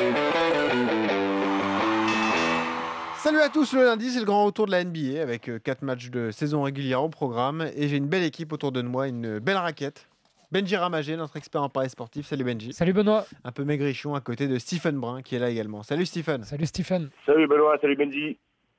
Salut à tous, le lundi c'est le grand retour de la NBA avec 4 matchs de saison régulière au programme et j'ai une belle équipe autour de moi, une belle raquette. Benji Ramagé, notre expert en paris sportif. Salut Benji. Salut Benoît. Un peu maigrichon à côté de Stephen Brun qui est là également. Salut Stephen. Salut Stephen. Salut Benoît, salut Benji.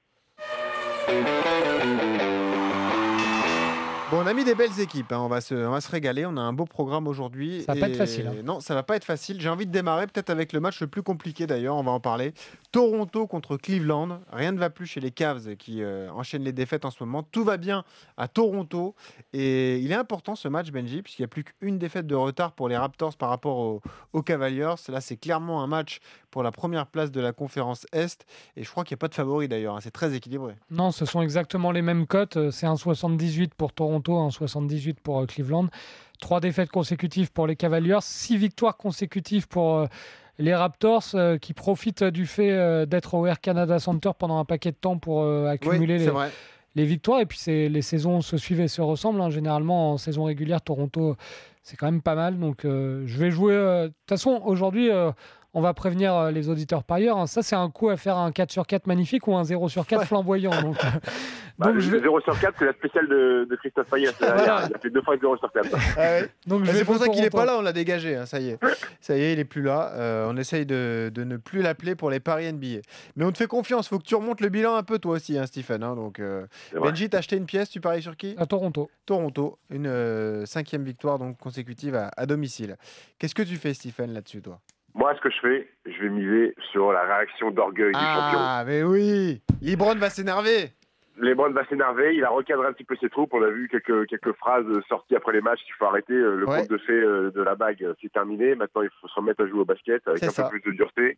Bon, on a mis des belles équipes, hein. On va se régaler, on a un beau programme aujourd'hui. Ça va pas être facile. Non, ça va pas être facile. J'ai envie de démarrer peut-être avec le match le plus compliqué d'ailleurs, on va en parler. Toronto contre Cleveland. Rien ne va plus chez les Cavs qui enchaînent les défaites en ce moment. Tout va bien à Toronto. Et il est important ce match, Benji, puisqu'il n'y a plus qu'une défaite de retard pour les Raptors par rapport aux Cavaliers. Là, c'est clairement un match pour la première place de la conférence Est. Et je crois qu'il n'y a pas de favori d'ailleurs, hein. C'est très équilibré. Non, ce sont exactement les mêmes cotes. C'est 1,78 pour Toronto, 1,78 pour Cleveland. 3 défaites consécutives pour les Cavaliers, 6 victoires consécutives pour les Raptors qui profitent du fait d'être au Air Canada Center pendant un paquet de temps pour accumuler les victoires. Et puis les saisons se suivent et se ressemblent, hein. Généralement, en saison régulière, Toronto, c'est quand même pas mal. Donc, je vais jouer... De toute façon, aujourd'hui... on va prévenir les auditeurs par ailleurs, hein. Ça, c'est un coup à faire un 4 sur 4 magnifique ou un 0 sur 4 flamboyant. Donc, le 0 sur 4, c'est la spéciale de Christophe Payet. Voilà. Il a fait 2 fois 0 sur 4. Donc, c'est pour ça qu'il n'est pas là, on l'a dégagé. Hein, ça y est, il n'est plus là. On essaye de ne plus l'appeler pour les paris NBA. Mais on te fait confiance, il faut que tu remontes le bilan un peu toi aussi, hein, Stephen. Hein, donc, Benji, t'as acheté une pièce, tu paries sur qui ? À Toronto. Toronto, une 5e victoire donc, consécutive à domicile. Qu'est-ce que tu fais, Stephen, là-dessus, toi ? Moi, ce que je fais, je vais miser sur la réaction d'orgueil du champion. Ah, mais oui, LeBron va s'énerver. LeBron va s'énerver, il a recadré un petit peu ses troupes. On a vu quelques phrases sorties après les matchs qu'il faut arrêter. Le conte de fées de la bague, c'est terminé. Maintenant, il faut se remettre à jouer au basket avec peu plus de dureté.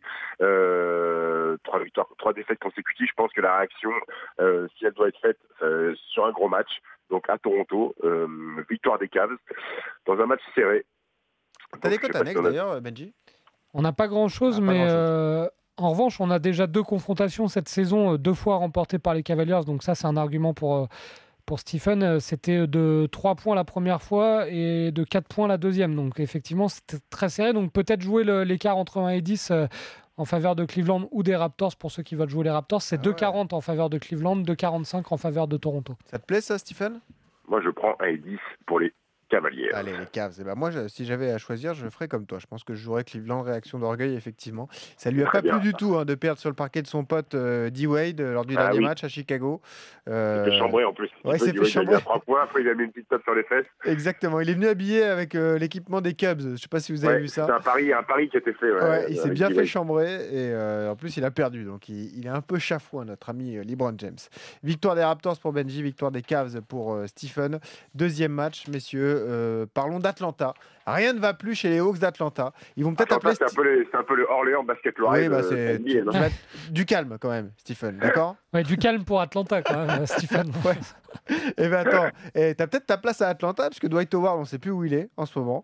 3 victoires, 3 défaites consécutives. Je pense que la réaction, si elle doit être faite sur un gros match, donc à Toronto, victoire des Cavs, dans un match serré. T'as des cotes annexes d'ailleurs, Benji ? On n'a pas grand-chose, mais en revanche, on a déjà 2 confrontations cette saison, 2 fois remportées par les Cavaliers. Donc ça, c'est un argument pour Stephen. C'était de 3 points la première fois et de 4 points la deuxième. Donc effectivement, c'était très serré. Donc peut-être jouer l'écart entre 1 et 10 en faveur de Cleveland ou des Raptors pour ceux qui veulent jouer les Raptors. C'est 2,40 en faveur de Cleveland, 2,45 en faveur de Toronto. Ça te plaît ça, Stephen ? Moi, je prends 1 et 10 pour les Cavaliers. Allez, les Cavs. Et moi, si j'avais à choisir, je ferais comme toi. Je pense que je jouerais Cleveland, réaction d'orgueil, effectivement. Ça lui a pas plu du tout de perdre sur le parquet de son pote D-Wade lors du dernier match à Chicago. Il s'est fait chambrer en plus. Ouais, il s'est fait chambrer. Il a 3 points, après il a mis une petite tape sur les fesses. Exactement. Il est venu habillé avec l'équipement des Cubs. Je ne sais pas si vous avez vu ça. C'est un pari qui a été fait. Il s'est bien fait chambrer et en plus il a perdu. Donc il est un peu chafouin, notre ami LeBron James. Victoire des Raptors pour Benji, victoire des Cavs pour Stephen. Deuxième match, messieurs. Parlons d'Atlanta. Rien ne va plus chez les Hawks d'Atlanta. Ils vont peut-être appeler. C'est un peu le Orléans Basket Loire. Oui, c'est du calme quand même, Stephen. D'accord ? Ouais, du calme pour Atlanta quand même, Stephen. Ouais. Et ben attends, t'as peut-être ta place à Atlanta parce que Dwight Howard, on ne sait plus où il est en ce moment.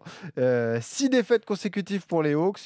6 défaites consécutives pour les Hawks.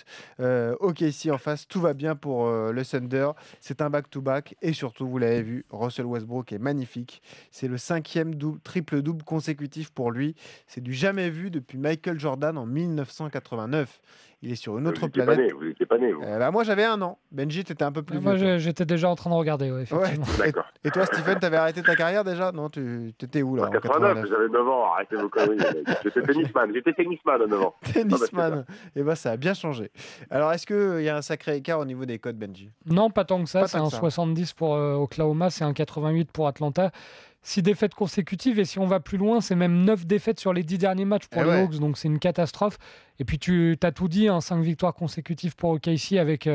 OKC en face, tout va bien pour le Thunder. C'est un back-to-back et surtout, vous l'avez vu, Russell Westbrook est magnifique. C'est le 5e triple-double consécutif pour lui. C'est du jamais vu depuis Michael Jordan en 1989. Il est sur une autre planète. Vous n'étiez pas né, vous. Moi, j'avais 1 an. Benji, t'étais un peu plus vieux. Moi, j'étais déjà en train de regarder, effectivement. Ouais. D'accord. Et toi, Stephen, t'avais arrêté ta carrière déjà ? Non, tu étais où là en 89, j'avais 9 ans. Arrêtez vos conneries. J'étais tennisman à 9 ans. Tennisman. Et ça a bien changé. Alors, est-ce qu'il y a un sacré écart au niveau des codes, Benji ? Non, pas tant que ça. C'est un 70 pour Oklahoma, c'est un 88 pour Atlanta. 6 défaites consécutives et si on va plus loin, c'est même 9 défaites sur les 10 derniers matchs pour les Hawks, donc c'est une catastrophe. Et puis tu as tout dit, 5 victoires consécutives pour OKC avec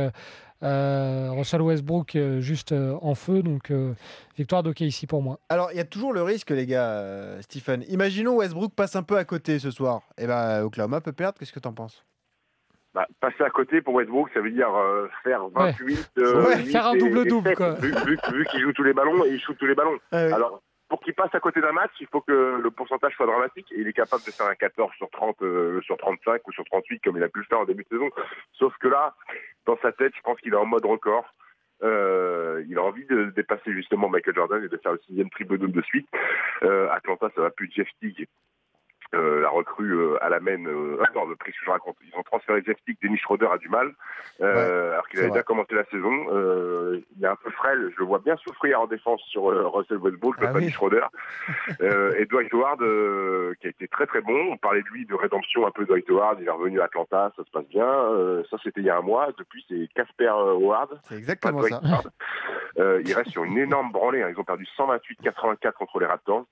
Russell Westbrook juste en feu, donc victoire d'OKC pour moi. Alors il y a toujours le risque les gars, Stephen. Imaginons Westbrook passe un peu à côté ce soir. Et Oklahoma peut perdre, qu'est-ce que t'en penses ? Passer à côté pour Westbrook, ça veut dire faire 28 faire un double-double quoi. Vu qu'il joue tous les ballons et il shoot tous les ballons. Alors pour qu'il passe à côté d'un match, il faut que le pourcentage soit dramatique et il est capable de faire un 14 sur 30, sur 35 ou sur 38 comme il a pu le faire en début de saison. Sauf que là, dans sa tête, je pense qu'il est en mode record. Il a envie de dépasser justement Michael Jordan et de faire le 6e triple-double de suite. Atlanta, ça va plus Jeff Teague la recrue à la main, attends, le prix que je raconte. Ils ont transféré Jeff Teague, Dennis Schroeder a du mal, alors qu'il avait bien commencé la saison. Il est un peu frêle, je le vois bien souffrir en défense sur Russell Westbrook, le Dennis Schroeder. Et Dwight Howard, qui a été très très bon. On parlait de lui, de rédemption un peu. Dwight Howard, il est revenu à Atlanta, ça se passe bien. Ça c'était il y a un mois. Depuis c'est Casper Howard. C'est exactement ça. Il reste sur une énorme branlée. Ils ont perdu 128-84 contre les Raptors.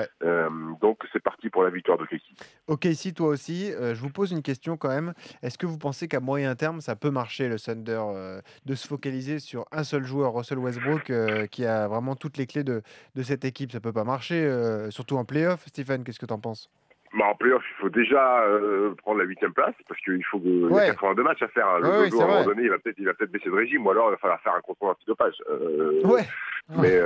Donc c'est parti pour la victoire de Casey. Ok, ici toi aussi, je vous pose une question quand même. Est-ce que vous pensez qu'à moyen terme, ça peut marcher le Thunder de se focaliser sur un seul joueur, Russell Westbrook, qui a vraiment toutes les clés de cette équipe? Ça peut pas marcher, surtout en play-off. Stephen, qu'est-ce que tu en penses? En play-off, il faut déjà prendre la 8e place parce qu'il faut il y a 82 matchs à faire. Le dodo, à un moment donné, il va peut-être baisser de régime ou alors il va falloir faire un contrôle antidopage. Mais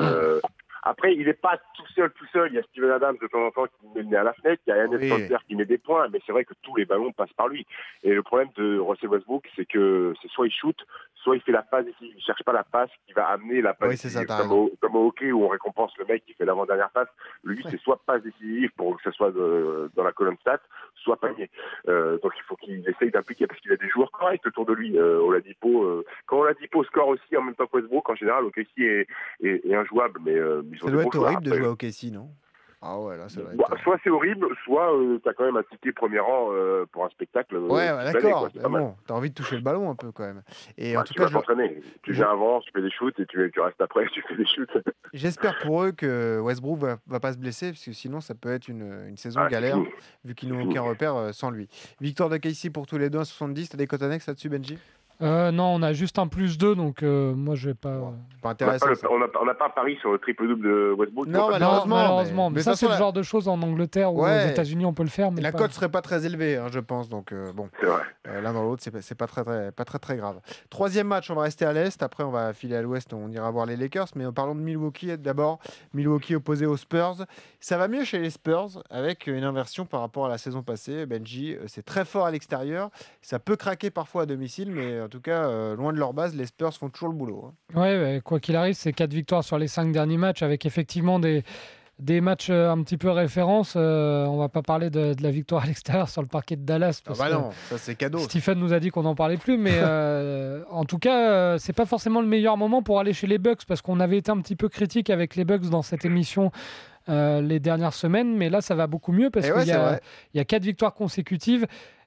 après, il n'est pas tout seul. Il y a Steven Adams de temps en temps qui met le nez à la fenêtre. Il y a Yannis Santer qui met des points. Mais c'est vrai que tous les ballons passent par lui. Et le problème de Russell Westbrook, c'est que c'est soit il shoot, soit il fait la passe décisive. Il ne cherche pas la passe qui va amener la passe décisive. Comme au hockey où on récompense le mec qui fait l'avant-dernière passe. Lui, c'est soit passe décisive pour que ce soit dans la colonne stat, soit panier. Donc il faut qu'il essaye d'impliquer parce qu'il a des joueurs corrects autour de lui. Oladipo, quand Oladipo score aussi en même temps que Westbrook, en général, OKC est injouable. Mais ça doit être horrible de jouer au OKC, non? Ah ouais, là, ça va être... Soit c'est horrible, soit t'as quand même un ticket premier rang pour un spectacle. D'accord. Bon, t'as envie de toucher le ballon un peu quand même. Et en tout cas, tu viens avant, tu fais des shoots et tu restes après, tu fais des shoots. J'espère pour eux que Westbrook va pas se blesser, parce que sinon ça peut être une saison galère, vu qu'ils n'ont aucun repère sans lui. Victoire de Casey pour tous les deux à 70. T'as des cotes annexes là-dessus, Benji? Non, on a juste un +2, donc moi je vais pas. Pas intéressant. On n'a pas pari sur le triple-double de Westbrook. Non, malheureusement. Mais ça, c'est le genre de choses en Angleterre ou aux États-Unis, on peut le faire. Mais la cote serait pas très élevée, je pense. Donc bon, l'un dans l'autre, c'est pas très grave. Troisième match, on va rester à l'est. Après, on va filer à l'ouest. On ira voir les Lakers. Mais parlons de Milwaukee d'abord. Milwaukee opposé aux Spurs. Ça va mieux chez les Spurs avec une inversion par rapport à la saison passée. Benji, c'est très fort à l'extérieur. Ça peut craquer parfois à domicile, mais en tout cas, loin de leur base, les Spurs font toujours le boulot. Ouais, quoi qu'il arrive, c'est 4 victoires sur les 5 derniers matchs avec effectivement des matchs un petit peu référence. On va pas parler de la victoire à l'extérieur sur le parquet de Dallas. Parce non, ça c'est cadeau. Stephen nous a dit qu'on n'en parlait plus, mais en tout cas, c'est pas forcément le meilleur moment pour aller chez les Bucks parce qu'on avait été un petit peu critique avec les Bucks dans cette émission les dernières semaines, mais là ça va beaucoup mieux parce qu'il y a 4 victoires consécutives.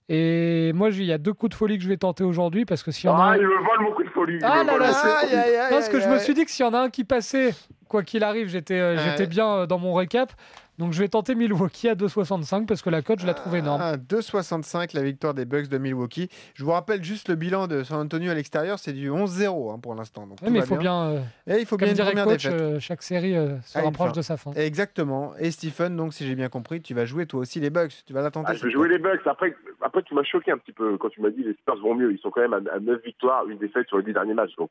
Et moi, il y a 2 coups de folie que je vais tenter aujourd'hui parce que s'il y en a un... il me vole mon coup de folie. Parce que je me suis dit que s'il y en a un qui passait, quoi qu'il arrive, j'étais bien dans mon récap. Donc je vais tenter Milwaukee à 2,65 parce que la cote, je la trouve énorme. 2,65 la victoire des Bucks de Milwaukee. Je vous rappelle juste le bilan de San Antonio à l'extérieur, c'est du 11-0 pour l'instant. Donc mais il faut bien, une première coach, défaite. chaque série se rapproche de sa fin. Exactement. Et Stephen, donc si j'ai bien compris, tu vas jouer toi aussi les Bucks. Tu vas la tenter. Je vais jouer les Bucks. Après, tu m'as choqué un petit peu quand tu m'as dit les Spurs vont mieux. Ils sont quand même à 9 victoires, une défaite sur les 10 derniers matchs. Donc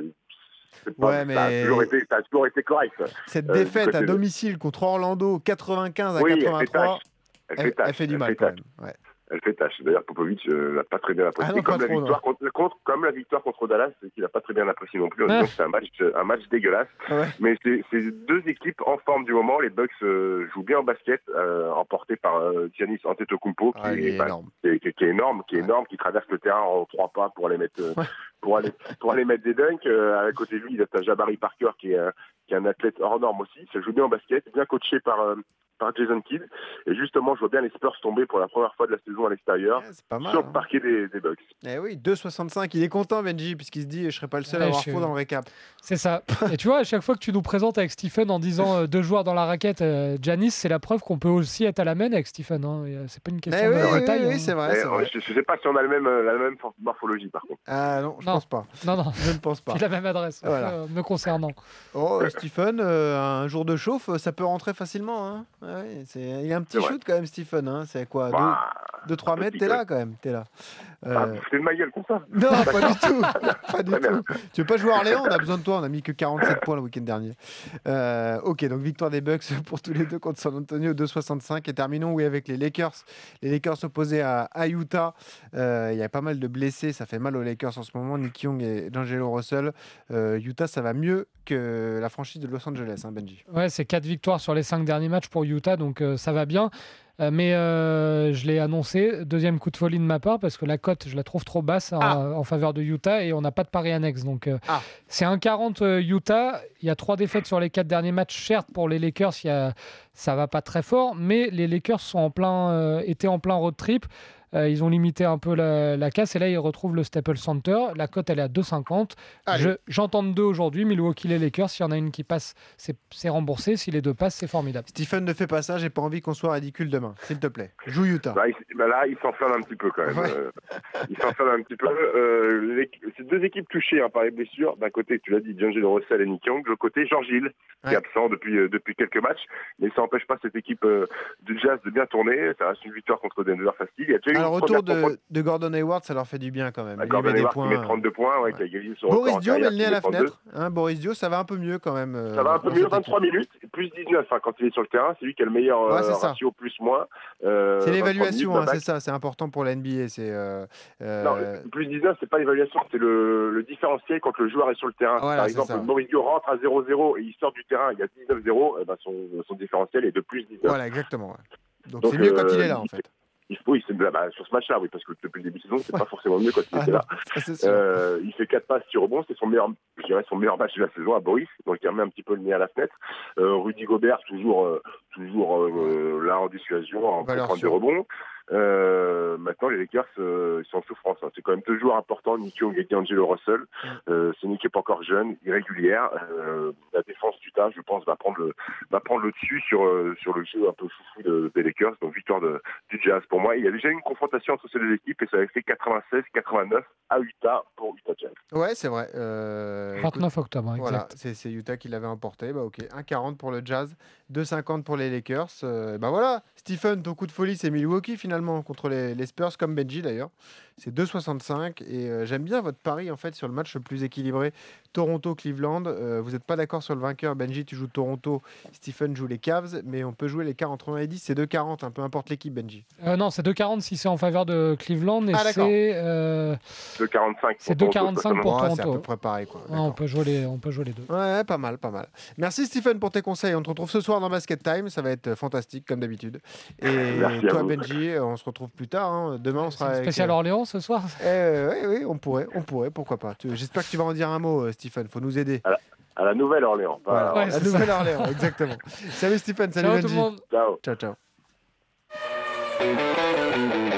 mais ça a toujours été correct. Cette défaite à domicile contre Orlando, 95 à 83, elle fait du mal quand même. Elle fait tâche. D'ailleurs, Popovic n'a pas très bien apprécié. Comme la victoire contre Dallas, qu'il n'a pas très bien apprécié non plus. Donc c'est un match dégueulasse. Mais c'est 2 équipes en forme du moment. Les Bucks jouent bien en basket, emportés par Giannis Antetokounmpo, qui est énorme, qui traverse le terrain en 3 pas pour aller mettre pour aller mettre des dunks. À côté de lui, il y a Jabari Parker qui est un athlète hors norme aussi. Ça joue bien en basket, bien coaché par Jason Kidd. Et justement, je vois bien les Spurs tomber pour la première fois de la saison à l'extérieur sur le parquet des Bucks. Eh oui, 2,65. Il est content, Benji, puisqu'il se dit je ne serai pas le seul à avoir faux dans le récap. C'est ça. Et tu vois, à chaque fois que tu nous présentes avec Stephen en disant 2 joueurs dans la raquette, Giannis, c'est la preuve qu'on peut aussi être à la main avec Stephen. C'est pas une question de taille. Oui, c'est vrai. Je ne sais pas si on a la même morphologie, par contre. Non, je pense pas. Non, je ne pense pas. Puis la même adresse, me concernant. Stephen, un jour de chauffe, ça peut rentrer facilement. Il a un petit shoot quand même, Stephen. C'est quoi 2-3 mètres, t'es là quand même. C'est de ma gueule comme ça. Non, pas du tout. Pas du tout. Tu veux pas jouer à Orléans? On a besoin de toi. On a mis que 47 points le week-end dernier. Ok, donc victoire des Bucks pour tous les deux contre San Antonio, 2,65. Et terminons avec les Lakers. Les Lakers opposés à Utah. Il y a pas mal de blessés. Ça fait mal aux Lakers en ce moment. Nick Young et D'Angelo Russell. Utah, ça va mieux que la franchise de Los Angeles, Benji. Ouais, c'est 4 victoires sur les 5 derniers matchs pour Utah, donc ça va bien. Mais je l'ai annoncé, deuxième coup de folie de ma part, parce que la cote, je la trouve trop basse en faveur de Utah et on n'a pas de pari annexe. Donc c'est 1,40 Utah. Il y a 3 défaites sur les 4 derniers matchs. Certes, pour les Lakers, ça va pas très fort, mais les Lakers sont étaient en plein road trip. Ils ont limité un peu la casse et là ils retrouvent le Staples Center. La cote elle est à 2,50. J'entends 2 aujourd'hui. Milwaukee les Lakers, s'il y en a une qui passe, c'est remboursé. Si les 2 passent, c'est formidable. Stephen, ne fais pas ça, j'ai pas envie qu'on soit ridicule demain. S'il te plaît. Joue Utah. Là, il s'enflamme un petit peu quand même. Ouais. Il s'enflamme un petit peu. C'est 2 équipes touchées par les blessures. D'un côté, tu l'as dit, D'Angelo Russell et Nick Young. De l'autre côté, George Hill, qui est absent depuis quelques matchs. Mais ça n'empêche pas cette équipe du Jazz de bien tourner. Ça reste une victoire contre Denver facile. Il y a déjà eu le retour de Gordon Hayward, ça leur fait du bien quand même. Gordon Hayward qui met 32 points, qui a gagné son record. Boris Dio met le nez à la fenêtre. Boris Dio, ça va un peu mieux quand même. Ça va un peu mieux, 23 minutes, plus 19 quand il est sur le terrain. C'est lui qui a le meilleur ratio plus-moins. C'est l'évaluation, c'est ça, c'est important pour la NBA. Non, plus 19, c'est pas l'évaluation, c'est le différentiel quand le joueur est sur le terrain. Voilà, par exemple, Boris Dio rentre à 0-0 et il sort du terrain, il y a 19-0, son différentiel est de plus 19. Voilà, exactement. Ouais. Donc c'est mieux quand il est là, en fait. Oui, sur ce match-là, oui, parce que depuis le début de saison, c'est pas forcément mieux quand il était là. Il fait 4 passes, 6 rebonds, c'est son meilleur match de la saison à Boris, donc il remet un petit peu le nez à la fenêtre. Rudy Gobert, toujours là en dissuasion, en prendre des rebonds. Maintenant, les Lakers ils sont en souffrance. C'est quand même 2 joueurs importants, Nick Young et D'Angelo Russell. C'est une équipe encore jeune, irrégulière. La défense d'Utah, je pense, va prendre le dessus sur le jeu un peu foufou des Lakers. Donc victoire du Jazz pour moi. Il y a déjà eu une confrontation entre ces 2 équipes et ça avait fait 96-89 à Utah pour Utah Jazz. Ouais, c'est vrai. 29 octobre, exact. Voilà, c'est Utah qui l'avait emporté. Ok, 1,40 pour le Jazz, 2,50 pour les Lakers. Voilà, Stephen, ton coup de folie, c'est Milwaukee finalement contre les Spurs, comme Benji d'ailleurs. C'est 2,65 et j'aime bien votre pari en fait sur le match le plus équilibré, Toronto-Cleveland. Vous n'êtes pas d'accord sur le vainqueur, Benji, tu joues Toronto, Stephen joue les Cavs, mais on peut jouer les quarts entre 1 et 10, c'est 2,40, peu importe l'équipe, Benji. Non, c'est 2,40 si c'est en faveur de Cleveland et c'est 2,45. C'est 2,45 pour Toronto. C'est à peu près pareil, quoi. On peut jouer les 2. Ouais, pas mal. Merci Stephen pour tes conseils. On te retrouve ce soir dans Basket Time, ça va être fantastique comme d'habitude. Et toi, Benji, on se retrouve plus tard. Demain, on sera spécial Orléans ce soir. Oui, on pourrait, pourquoi pas. J'espère que tu vas en dire un mot, Stephen. Faut nous aider. À la Nouvelle-Orléans. La Nouvelle-Orléans, exactement. Salut Stephen, salut Benji. Tout le monde. Ciao. Ciao.